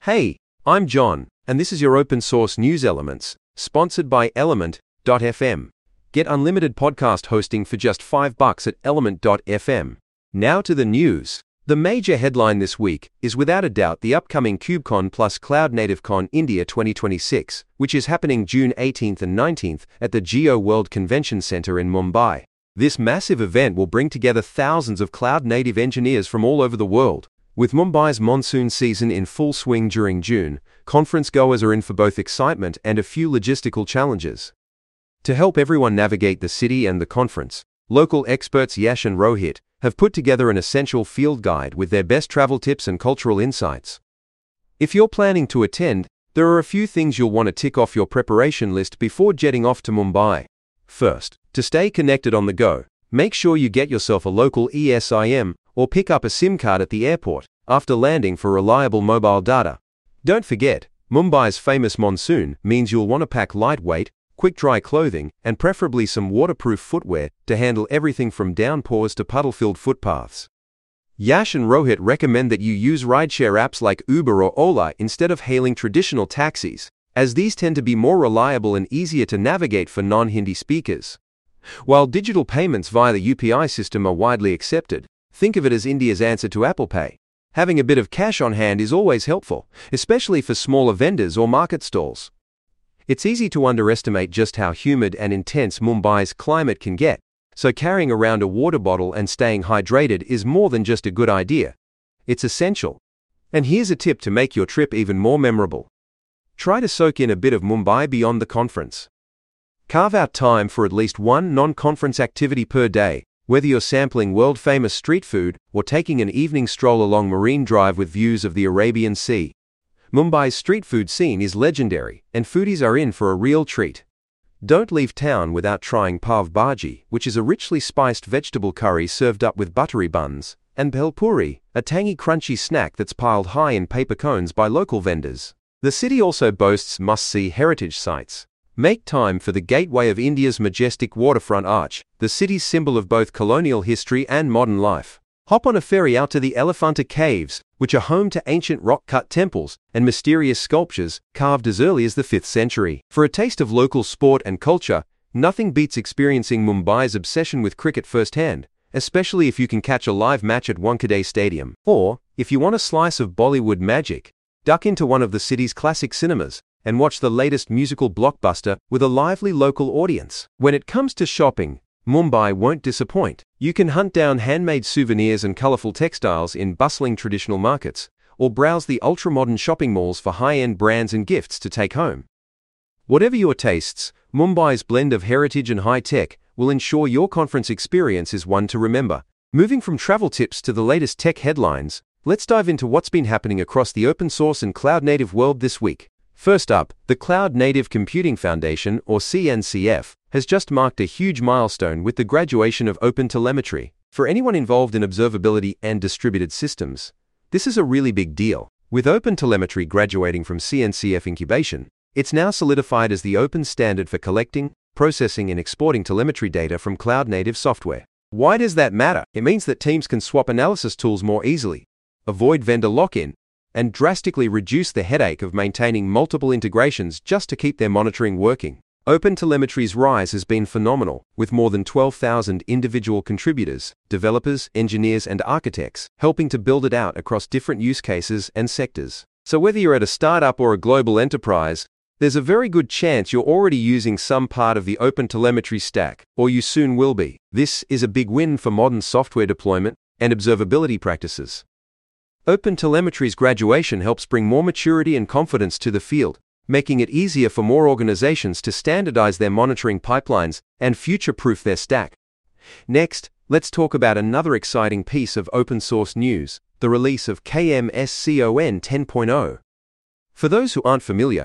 Hey, I'm John, and this is your open source news elements, sponsored by Element.fm. Get unlimited podcast hosting for just $5 at Element.fm. Now to the news. The major headline this week is without a doubt the upcoming KubeCon plus Cloud Native Con India 2026, which is happening June 18th and 19th at the Jio World Convention Center in Mumbai. This massive event will bring together thousands of cloud-native engineers from all over the world. With Mumbai's monsoon season in full swing during June, conference goers are in for both excitement and a few logistical challenges. To help everyone navigate the city and the conference, local experts Yash and Rohit have put together an essential field guide with their best travel tips and cultural insights. If you're planning to attend, there are a few things you'll want to tick off your preparation list before jetting off to Mumbai. First, to stay connected on the go, make sure you get yourself a local eSIM or pick up a SIM card at the airport after landing for reliable mobile data. Don't forget, Mumbai's famous monsoon means you'll want to pack lightweight, quick-dry clothing and preferably some waterproof footwear to handle everything from downpours to puddle-filled footpaths. Yash and Rohit recommend that you use rideshare apps like Uber or Ola instead of hailing traditional taxis, as these tend to be more reliable and easier to navigate for non-Hindi speakers. While digital payments via the UPI system are widely accepted, think of it as India's answer to Apple Pay. Having a bit of cash on hand is always helpful, especially for smaller vendors or market stalls. It's easy to underestimate just how humid and intense Mumbai's climate can get, so carrying around a water bottle and staying hydrated is more than just a good idea. It's essential. And here's a tip to make your trip even more memorable. Try to soak in a bit of Mumbai beyond the conference. Carve out time for at least one non-conference activity per day, whether you're sampling world-famous street food or taking an evening stroll along Marine Drive with views of the Arabian Sea. Mumbai's street food scene is legendary, and foodies are in for a real treat. Don't leave town without trying pav bhaji, which is a richly spiced vegetable curry served up with buttery buns, and bhel puri, a tangy crunchy snack that's piled high in paper cones by local vendors. The city also boasts must-see heritage sites. Make time for the gateway of India's majestic waterfront arch, the city's symbol of both colonial history and modern life. Hop on a ferry out to the Elephanta Caves, which are home to ancient rock-cut temples and mysterious sculptures carved as early as the 5th century. For a taste of local sport and culture, nothing beats experiencing Mumbai's obsession with cricket firsthand, especially if you can catch a live match at Wankhede Stadium. Or, if you want a slice of Bollywood magic, duck into one of the city's classic cinemas and watch the latest musical blockbuster with a lively local audience. When it comes to shopping, Mumbai won't disappoint. You can hunt down handmade souvenirs and colorful textiles in bustling traditional markets, or browse the ultra-modern shopping malls for high-end brands and gifts to take home. Whatever your tastes, Mumbai's blend of heritage and high-tech will ensure your conference experience is one to remember. Moving from travel tips to the latest tech headlines, let's dive into what's been happening across the open source and cloud-native world this week. First up, the Cloud Native Computing Foundation, or CNCF, has just marked a huge milestone with the graduation of OpenTelemetry. For anyone involved in observability and distributed systems, this is a really big deal. With OpenTelemetry graduating from CNCF incubation, it's now solidified as the open standard for collecting, processing and exporting telemetry data from cloud-native software. Why does that matter? It means that teams can swap analysis tools more easily, avoid vendor lock-in, and drastically reduce the headache of maintaining multiple integrations just to keep their monitoring working. OpenTelemetry's rise has been phenomenal, with more than 12,000 individual contributors, developers, engineers, and architects helping to build it out across different use cases and sectors. So whether you're at a startup or a global enterprise, there's a very good chance you're already using some part of the OpenTelemetry stack, or you soon will be. This is a big win for modern software deployment and observability practices. OpenTelemetry's graduation helps bring more maturity and confidence to the field, making it easier for more organizations to standardize their monitoring pipelines and future-proof their stack. Next, let's talk about another exciting piece of open-source news, the release of KMSCON 10.0. For those who aren't familiar,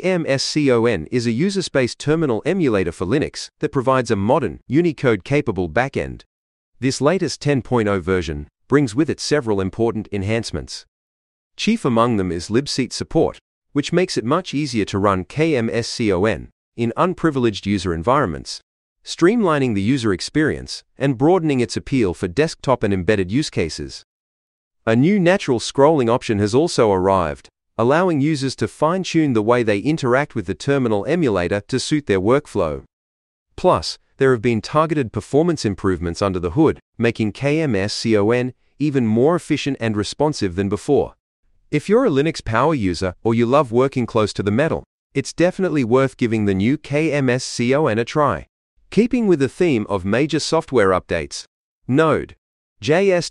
KMSCON is a user-space terminal emulator for Linux that provides a modern, Unicode-capable backend. This latest 10.0 version brings with it several important enhancements. Chief among them is libseat support, which makes it much easier to run KMSCON in unprivileged user environments, streamlining the user experience and broadening its appeal for desktop and embedded use cases. A new natural scrolling option has also arrived, allowing users to fine-tune the way they interact with the terminal emulator to suit their workflow. Plus, there have been targeted performance improvements under the hood, making KMSCON even more efficient and responsive than before. If you're a Linux power user or you love working close to the metal, it's definitely worth giving the new KMSCON a try. Keeping with the theme of major software updates, Node.js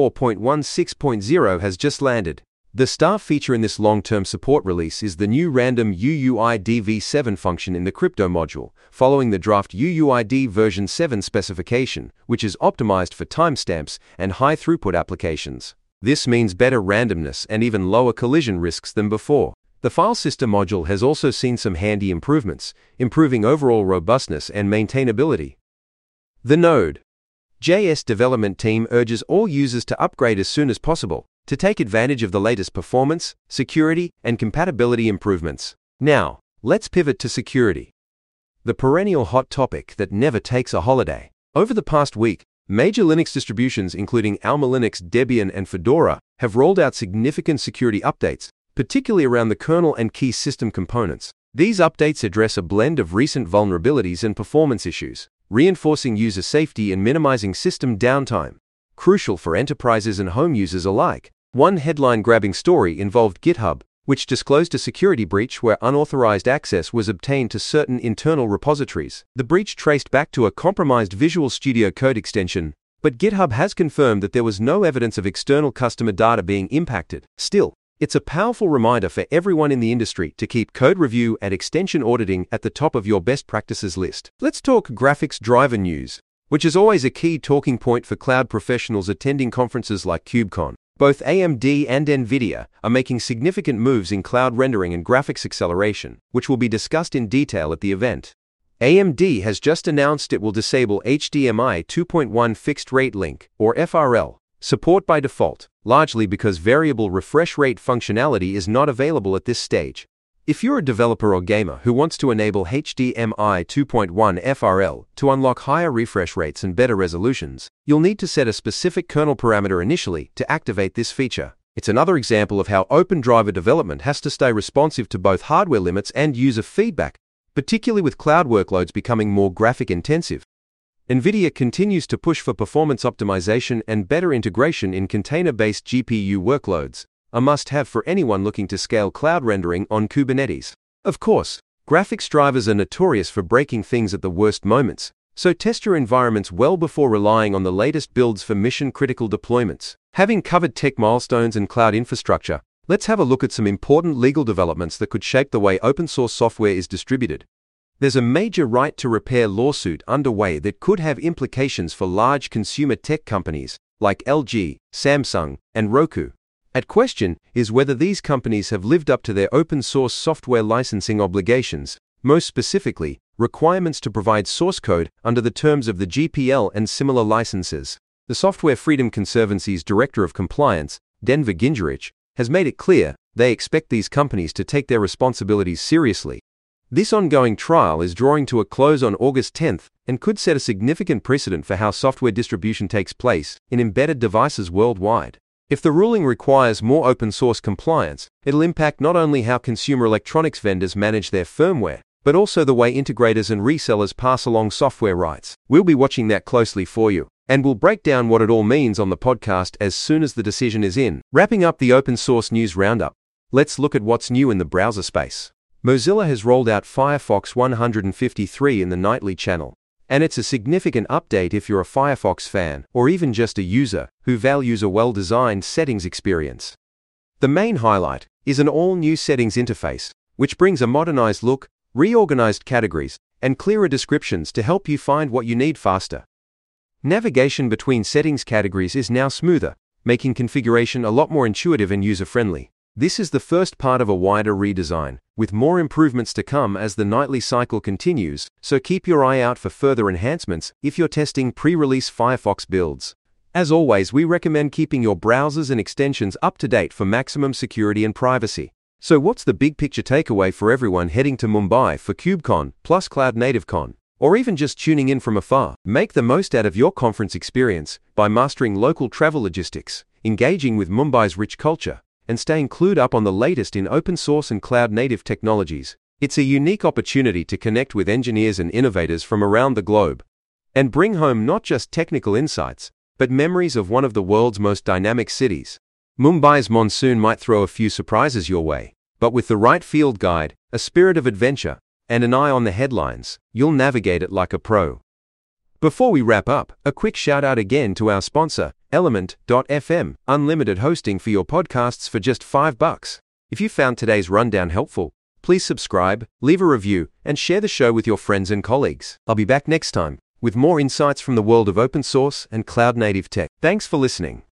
24.16.0 has just landed. The star feature in this long-term support release is the new random UUID v7 function in the crypto module, following the draft UUID version 7 specification, which is optimized for timestamps and high-throughput applications. This means better randomness and even lower collision risks than before. The file system module has also seen some handy improvements, improving overall robustness and maintainability. The Node.js development team urges all users to upgrade as soon as possible to take advantage of the latest performance, security, and compatibility improvements. Now, let's pivot to security, the perennial hot topic that never takes a holiday. Over the past week, major Linux distributions including Alma Linux, Debian, and Fedora have rolled out significant security updates, particularly around the kernel and key system components. These updates address a blend of recent vulnerabilities and performance issues, reinforcing user safety and minimizing system downtime, crucial for enterprises and home users alike. One headline-grabbing story involved GitHub, which disclosed a security breach where unauthorized access was obtained to certain internal repositories. The breach traced back to a compromised Visual Studio Code extension, but GitHub has confirmed that there was no evidence of external customer data being impacted. Still, it's a powerful reminder for everyone in the industry to keep code review and extension auditing at the top of your best practices list. Let's talk graphics driver news, which is always a key talking point for cloud professionals attending conferences like KubeCon. Both AMD and NVIDIA are making significant moves in cloud rendering and graphics acceleration, which will be discussed in detail at the event. AMD has just announced it will disable HDMI 2.1 Fixed Rate Link, or FRL, support by default, largely because variable refresh rate functionality is not available at this stage. If you're a developer or gamer who wants to enable HDMI 2.1 FRL to unlock higher refresh rates and better resolutions, you'll need to set a specific kernel parameter initially to activate this feature. It's another example of how OpenDriver development has to stay responsive to both hardware limits and user feedback, particularly with cloud workloads becoming more graphic intensive. NVIDIA continues to push for performance optimization and better integration in container-based GPU workloads, a must-have for anyone looking to scale cloud rendering on Kubernetes. Of course, graphics drivers are notorious for breaking things at the worst moments, so test your environments well before relying on the latest builds for mission-critical deployments. Having covered tech milestones and cloud infrastructure, let's have a look at some important legal developments that could shape the way open-source software is distributed. There's a major right-to-repair lawsuit underway that could have implications for large consumer tech companies like LG, Samsung, and Roku. At question is whether these companies have lived up to their open-source software licensing obligations, most specifically, requirements to provide source code under the terms of the GPL and similar licenses. The Software Freedom Conservancy's Director of Compliance, Denver Gingerich, has made it clear they expect these companies to take their responsibilities seriously. This ongoing trial is drawing to a close on August 10th and could set a significant precedent for how software distribution takes place in embedded devices worldwide. If the ruling requires more open-source compliance, it'll impact not only how consumer electronics vendors manage their firmware, but also the way integrators and resellers pass along software rights. We'll be watching that closely for you, and we'll break down what it all means on the podcast as soon as the decision is in. Wrapping up the open-source news roundup, let's look at what's new in the browser space. Mozilla has rolled out Firefox 153 in the nightly channel, and it's a significant update if you're a Firefox fan or even just a user who values a well-designed settings experience. The main highlight is an all-new settings interface, which brings a modernized look, reorganized categories, and clearer descriptions to help you find what you need faster. Navigation between settings categories is now smoother, making configuration a lot more intuitive and user-friendly. This is the first part of a wider redesign, with more improvements to come as the nightly cycle continues, so keep your eye out for further enhancements if you're testing pre-release Firefox builds. As always, we recommend keeping your browsers and extensions up to date for maximum security and privacy. So what's the big picture takeaway for everyone heading to Mumbai for KubeCon plus Cloud Native Con, or even just tuning in from afar? Make the most out of your conference experience by mastering local travel logistics, engaging with Mumbai's rich culture, and staying clued up on the latest in open source and cloud-native technologies. It's a unique opportunity to connect with engineers and innovators from around the globe and bring home not just technical insights, but memories of one of the world's most dynamic cities. Mumbai's monsoon might throw a few surprises your way, but with the right field guide, a spirit of adventure, and an eye on the headlines, you'll navigate it like a pro. Before we wrap up, a quick shout out again to our sponsor, Element.fm, unlimited hosting for your podcasts for just $5. If you found today's rundown helpful, please subscribe, leave a review, and share the show with your friends and colleagues. I'll be back next time with more insights from the world of open source and cloud-native tech. Thanks for listening.